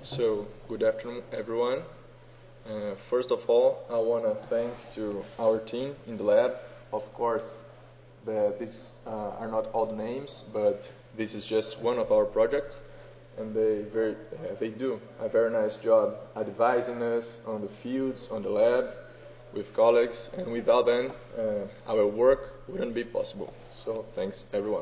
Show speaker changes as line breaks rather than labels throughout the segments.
So, good afternoon, everyone. First of all, I want to thank to our team in the lab. Of course, these are not all the names, but this is just one of our projects, and they do a very nice job advising us on the fields, on the lab, with colleagues, and without them, our work wouldn't be possible. So, thanks, everyone.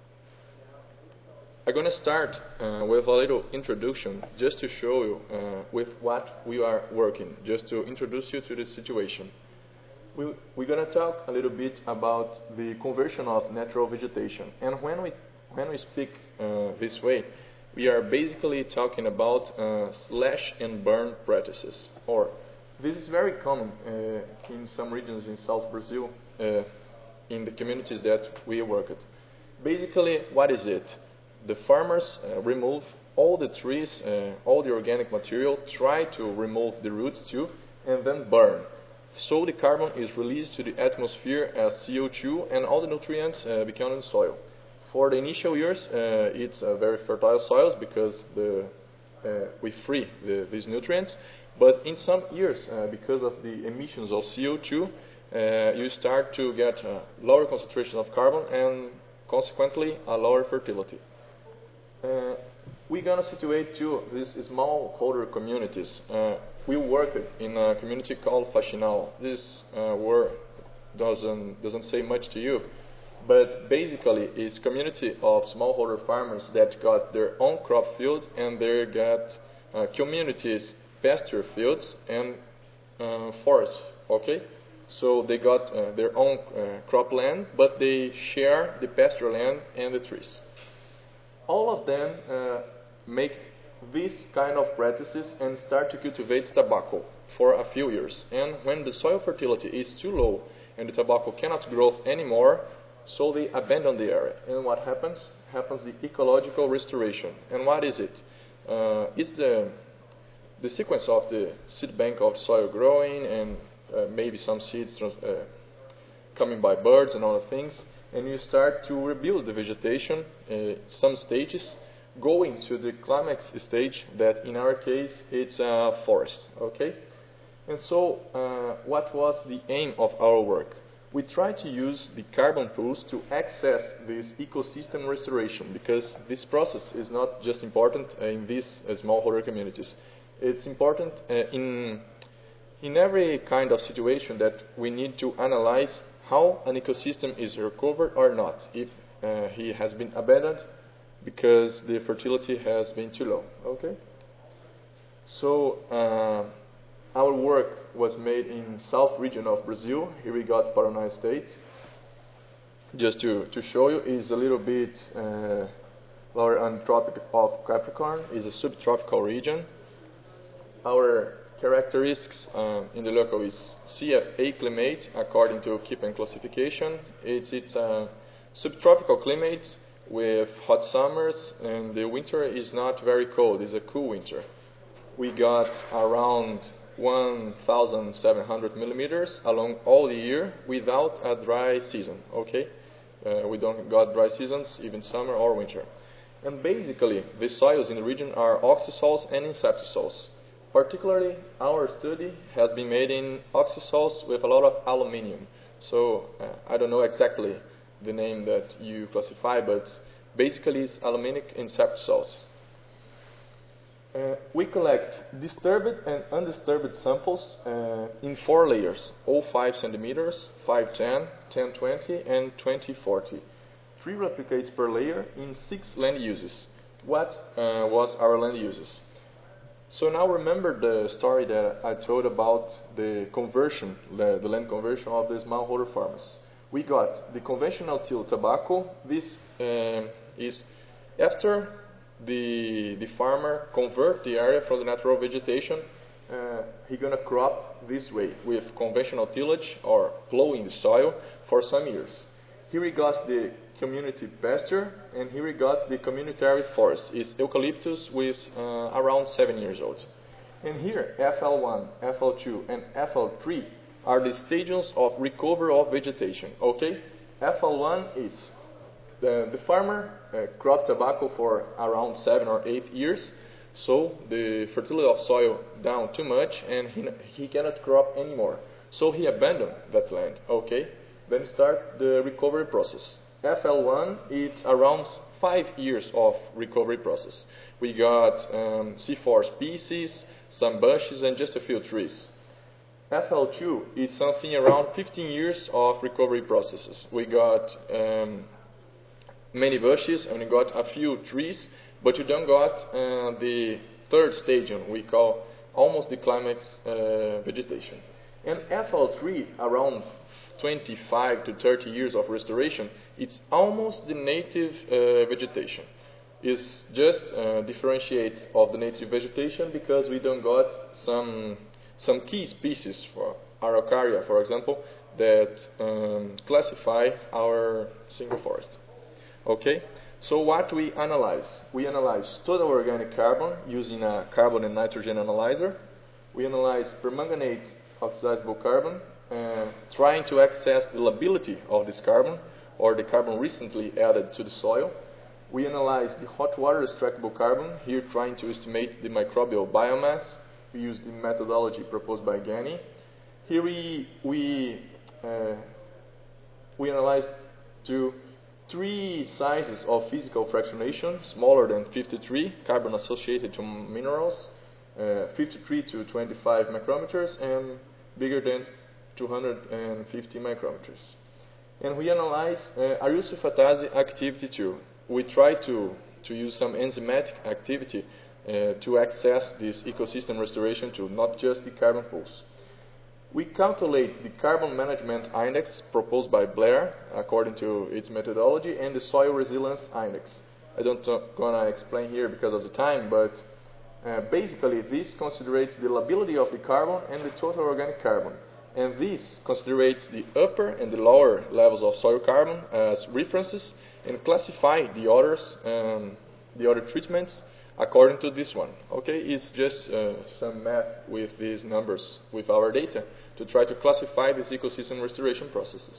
I'm going to start with a little introduction just to show you with what we are working, just to introduce you to the situation. We're going to talk a little bit about the conversion of natural vegetation. And when we speak this way, we are basically talking about slash and burn practices. Or this is very common in some regions in South Brazil, in the communities that we work at. Basically, what is it? The farmers remove all the trees, all the organic material, try to remove the roots too, and then burn. So the carbon is released to the atmosphere as CO2 and all the nutrients become in soil. For the initial years, it's very fertile soils because we free these nutrients. But in some years, because of the emissions of CO2, you start to get a lower concentration of carbon and consequently a lower fertility. We're going to situate too these smallholder communities. We work in a community called Faxinal. This word doesn't say much to you, but basically it's a community of smallholder farmers that got their own crop field and they got communities, pasture fields and forests. Okay, so they got their own crop land, but they share the pasture land and the trees. All of them make these kind of practices and start to cultivate tobacco for a few years. And when the soil fertility is too low and the tobacco cannot grow anymore, so they abandon the area. And what happens? Happens the ecological restoration. And what is it? It's the sequence of the seed bank of soil growing and maybe some seeds coming by birds and other things. And you start to rebuild the vegetation, some stages, going to the climax stage that in our case it's a forest, okay? And so what was the aim of our work? We try to use the carbon pools to access this ecosystem restoration because this process is not just important in these smallholder communities. It's important in every kind of situation that we need to analyze how an ecosystem is recovered or not, if he has been abandoned because the fertility has been too low. Okay. So our work was made in south region of Brazil. Here we got Paraná State. Just to show you, is a little bit lower on Tropic of Capricorn. Is a subtropical region. Our characteristics in the local is CFA climate according to Köppen classification. It's a subtropical climate with hot summers and the winter is not very cold, it's a cool winter. We got around 1,700 millimeters along all the year without a dry season, okay? We don't got dry seasons even summer or winter. And basically the soils in the region are oxysols and inceptisols. Particularly, our study has been made in oxysols with a lot of aluminium. So, I don't know exactly the name that you classify, but basically it's aluminic inceptisols. We collect disturbed and undisturbed samples in 4 layers, 0.5 centimeters, 510, 1020, and 2040. 3 replicates per layer in 6 land uses. What was our land uses? So now remember the story that I told about the conversion, the land conversion of the smallholder farmers. We got the conventional till tobacco. This is after the farmer convert the area from the natural vegetation, he gonna crop this way with conventional tillage or plowing the soil for some years. Here we got the community pasture, and here we got the communitary forest. It's eucalyptus with around 7 years old. And here, FL1, FL2, and FL3 are the stages of recovery of vegetation. Okay, FL1 is the farmer cropped tobacco for around 7 or 8 years. So the fertility of soil down too much, and he cannot crop anymore. So he abandoned that land. Okay, then start the recovery process. FL1, it's around 5 years of recovery process. We got C4 species, some bushes, and just a few trees. FL2, it's something around 15 years of recovery processes. We got many bushes and we got a few trees, but you don't got the third stage, we call almost the climax vegetation. And FL3, around 25 to 30 years of restoration, it's almost the native vegetation. It's just differentiate of the native vegetation because we don't got some key species for Araucaria, for example, that classify our single forest. Okay, so what we analyze? We analyze total organic carbon using a carbon and nitrogen analyzer. We analyze permanganate oxidizable carbon, trying to access the lability of this carbon or the carbon recently added to the soil. We analyze the hot water extractable carbon, here trying to estimate the microbial biomass. We use the methodology proposed by Gani. Here we analyze three sizes of physical fractionation, smaller than 53, carbon associated to minerals, 53 to 25 micrometers, and bigger than 250 micrometers. And we analyze arylsulfatase activity too. We try to use some enzymatic activity to access this ecosystem restoration tool, not just the carbon pools. We calculate the carbon management index proposed by Blair according to its methodology and the soil resilience index. I don't gonna explain here because of the time, but basically this considers the lability of the carbon and the total organic carbon. And this considers the upper and the lower levels of soil carbon as references and classify the others, the other treatments according to this one. Okay, it's just some math with these numbers, with our data, to try to classify these ecosystem restoration processes.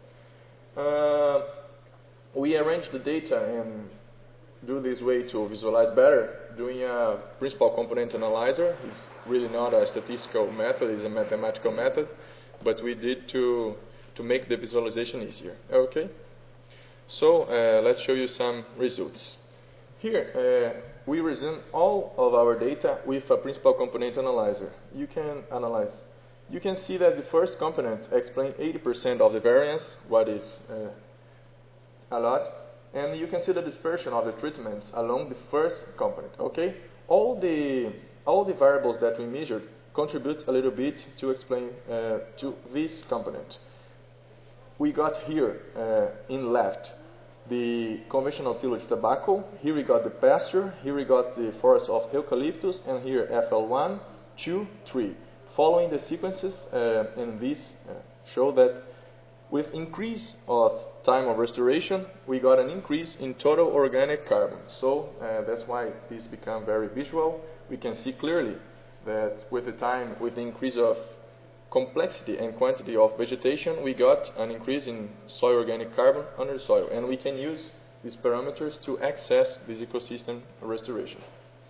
We arrange the data and do this way to visualize better, doing a principal component analyzer. It's really not a statistical method, it's a mathematical method, but we did to make the visualization easier. Okay, so let's show you some results. Here, we resume all of our data with a principal component analyzer. You can analyze. You can see that the first component explains 80% of the variance, what is a lot, and you can see the dispersion of the treatments along the first component. Okay, all the variables that we measured contribute a little bit to explain to this component. We got here in left the conventional tillage tobacco, here we got the pasture, here we got the forest of eucalyptus, and here FL1, 2, 3. Following the sequences in this show that with increase of time of restoration, we got an increase in total organic carbon. So that's why this become very visual. We can see clearly that with the time, with the increase of complexity and quantity of vegetation, we got an increase in soil organic carbon under the soil, and we can use these parameters to access this ecosystem restoration.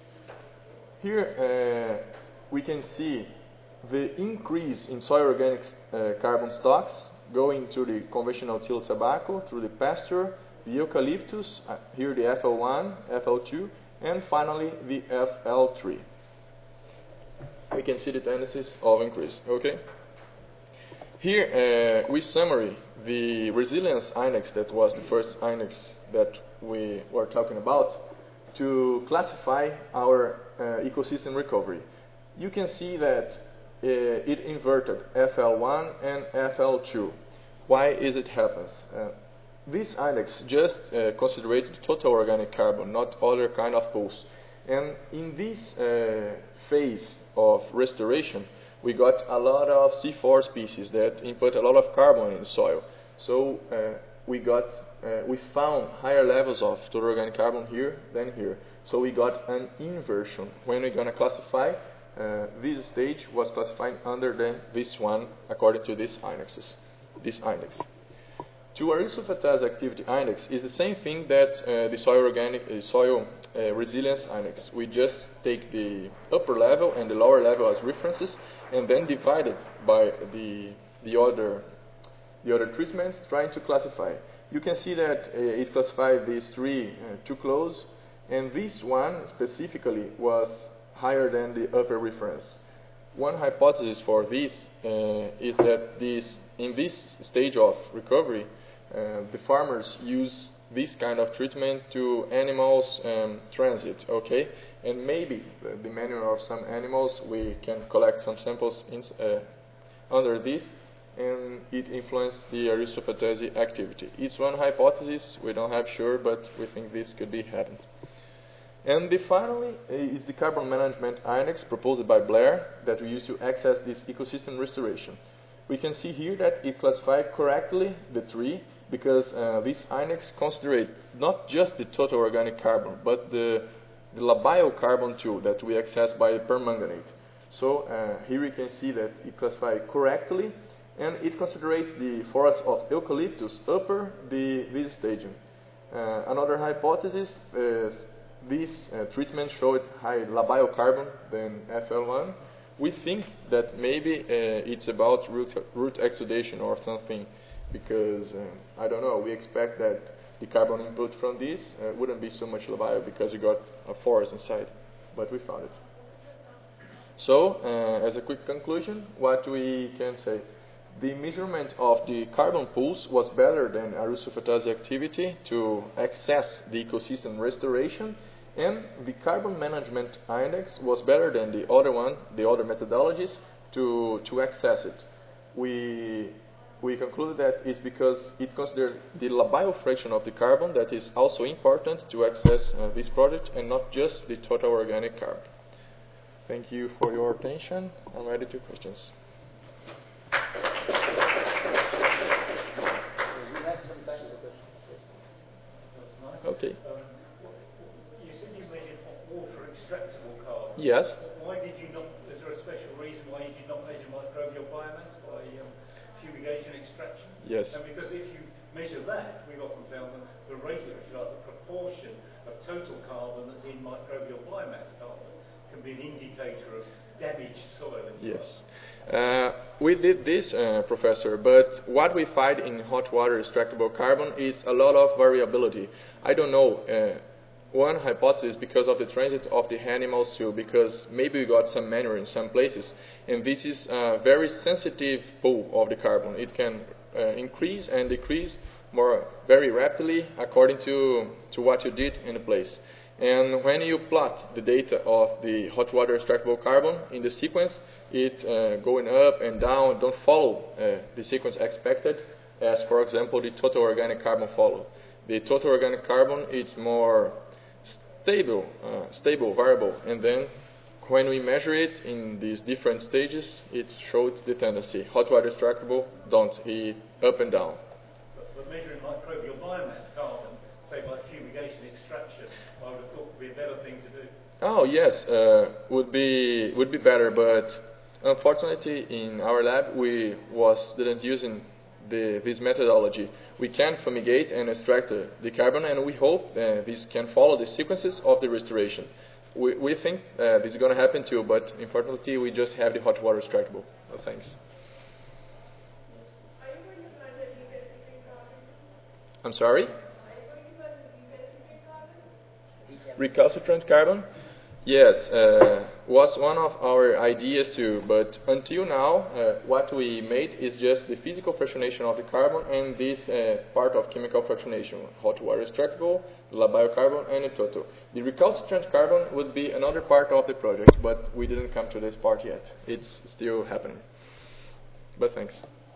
Here we can see the increase in soil organic carbon stocks going to the conventional tilled tobacco, through the pasture, the eucalyptus, here the FL1, FL2, and finally the FL3. We can see the tendencies of increase. Okay. Here we summary the resilience index, that was the first index that we were talking about, to classify our ecosystem recovery. You can see that it inverted FL1 and FL2. Why is it happens? This index just considers the total organic carbon, not other kind of pools. And in this phase of restoration, we got a lot of C4 species that input a lot of carbon in the soil. So we found higher levels of total organic carbon here than here. So we got an inversion. When we're going to classify, this stage was classified under this one according to this index. To arylsulfatase activity index is the same thing that the soil resilience index. We just take the upper level and the lower level as references, and then divide it by the other treatments, trying to classify. You can see that it classified these three too close, and this one specifically was higher than the upper reference. One hypothesis for this is that in this stage of recovery, the farmers use this kind of treatment to animals transit, okay? And maybe the manure of some animals, we can collect some samples under this, and it influenced the Aristophanes activity. It's one hypothesis, we don't have sure, but we think this could be happened. And finally is the carbon management index proposed by Blair that we use to access this ecosystem restoration. We can see here that it classified correctly the tree, because this index considers not just the total organic carbon, but the labile carbon too that we access by permanganate. So here we can see that it classified correctly, and it considers the forest of eucalyptus upper this stadium. Another hypothesis is this treatment showed high labile carbon than FL1. We think that maybe it's about root exudation or something, because I don't know, we expect that the carbon input from this wouldn't be so much labile because you got a forest inside, but we found it. So, as a quick conclusion, what we can say, the measurement of the carbon pools was better than Aristophanes activity to access the ecosystem restoration, and the carbon management index was better than the other methodologies to access it. We concluded that it's because it considered the labile fraction of the carbon that is also important to access this project, and not just the total organic carbon. Thank you for your attention. I'm ready to questions.
We have some time for questions.
That's nice.
Okay.
You said you measured water extractable carbon.
Yes.
Why did you not? Is there a special reason why you did not measure microbial biomass by fumigation extraction?
Yes.
And because if you measure that, we've often found that the ratio, if you like, the proportion of total carbon that's in microbial biomass carbon can be an indicator of damaged soil.
Yes. We did this, Professor, but what we find in hot water extractable carbon is a lot of variability. I don't know. One hypothesis because of the transit of the animals too, because maybe we got some manure in some places, and this is a very sensitive pool of the carbon. It can increase and decrease very rapidly according to what you did in the place. And when you plot the data of the hot water extractable carbon in the sequence, it going up and down don't follow the sequence expected, as for example the total organic carbon follow. The total organic carbon is more stable, variable, and then when we measure it in these different stages, it shows the tendency. Hot water extractable don't, it up and down.
But measuring microbial biomass carbon, say by fumigation extraction, I would have thought would be a better thing to do.
Oh yes, would be better, but unfortunately in our lab we didn't using this methodology. We can fumigate and extract the carbon, and we hope this can follow the sequences of the restoration. We think this is going to happen too, but unfortunately we just have the hot water extractable. No thanks.
Are you going to plant a recalcitrant carbon?
I'm sorry?
Are you going to plant recalcitrant carbon?
Recalcitrant carbon? Yes, was one of our ideas too, but until now what we made is just the physical fractionation of the carbon and this part of chemical fractionation, hot water extractable, the labile carbon, and the total. The recalcitrant carbon would be another part of the project, but we didn't come to this part yet. It's still happening. But thanks.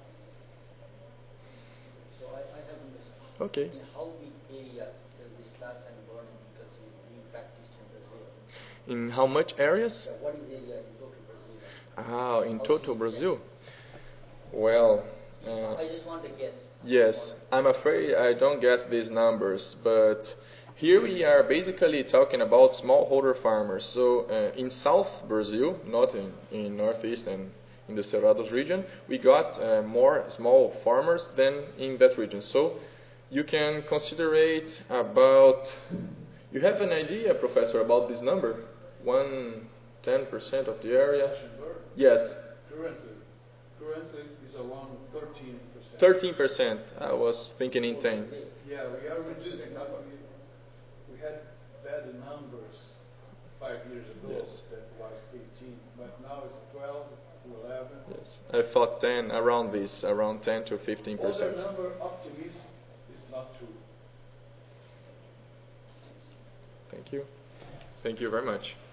So I have a question.
Okay.
In how big area does this last and burning, because you practiced in Brazil?
In how much areas?
So what is area in total Brazil?
In total Brazil? Well,
I just want to guess.
yes, I'm afraid I don't get these numbers, but here we are basically talking about smallholder farmers. So in South Brazil, not in Northeast and in the Cerrados region, we got more small farmers than in that region. So you can consider it about You have an idea, Professor, about this number? 10% of the area? Yes.
Currently is around 13%.
13%. I was thinking in 10.
Yeah, we are reducing. We had bad numbers 5 years ago.
Yes.
That was 18, but now it's 12 to 11.
Yes. I thought 10, around this, around 10 to 15%.
Other number optimism is not true.
Thank you. Thank you very much.